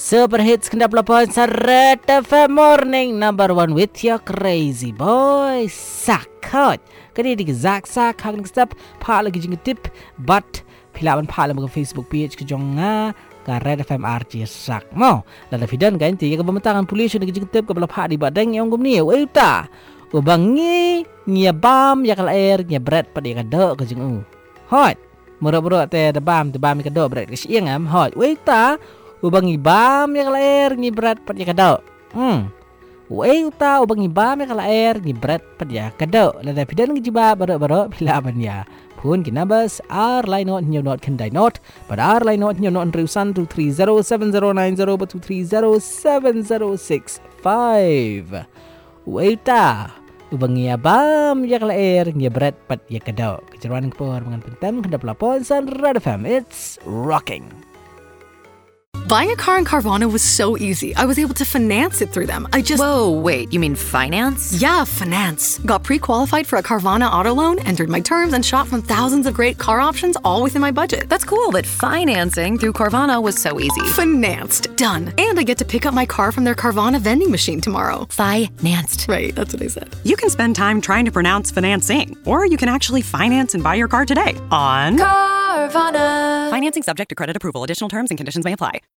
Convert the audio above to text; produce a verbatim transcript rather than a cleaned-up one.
Super Hits Kendap Lapan Red F M Morning Number one with your crazy boy Sakot. Kani di Zak Sak Hang Step Pa lagi jing tip but pilawan pa lam ke Facebook page ke jonga ka Red F M R J Sak mo. La fidan kan ti ke pementakan polis lagi jing tip ke bala pa di badang yang gum ni. Weuta. Ubangi nya bam ya kal air nya bread pa di ka do ke jing u. Hot. Murah-murah te de bam te bam ke do bread ke siang am hot. Weuta. Ubang ibam yang laer ni berat pada kadau. Hmm. Wei uta ubang ibam yang laer ni berat pada kadau. Lada pidan ngijiba baru-baru bila abanya. Pun kinabas ar line not new not kendai not. But ar line not new not riusan two three zero seven zero nine zero but two three zero seven zero six five. Wei uta ubang ibam yang laer ni berat pada kadau. Kejeruan kepor mengan pentem kendap lapon san Red F M. It's rocking. Buying a car in Carvana was so easy. I was able to finance it through them. I just... Whoa, wait, you mean finance? Yeah, finance. Got pre-qualified for a Carvana auto loan, entered my terms, and shop from thousands of great car options, all within my budget. That's cool that financing through Carvana was so easy. Financed. Done. And I get to pick up my car from their Carvana vending machine tomorrow. Financed. Right, that's what I said. You can spend time trying to pronounce financing, or you can actually finance and buy your car today on Carvana. Financing subject to credit approval. Additional terms and conditions may apply.